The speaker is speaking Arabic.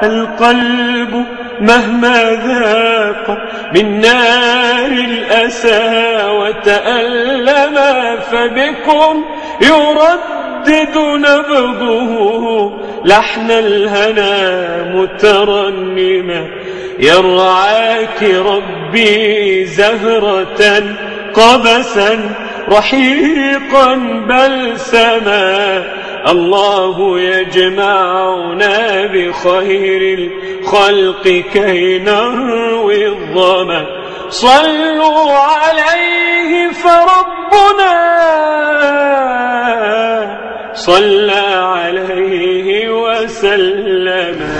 القلب مهما ذاق من نار الأسى وتألما، فبكم يردد نبضه لحن الهنا مترنما. يرعاك ربي زهرة قبسا رحيقا بلسما، الله يجمعنا بخير الخلق كي نروي الظما. صلوا عليه فربنا صلى عليه وسلم.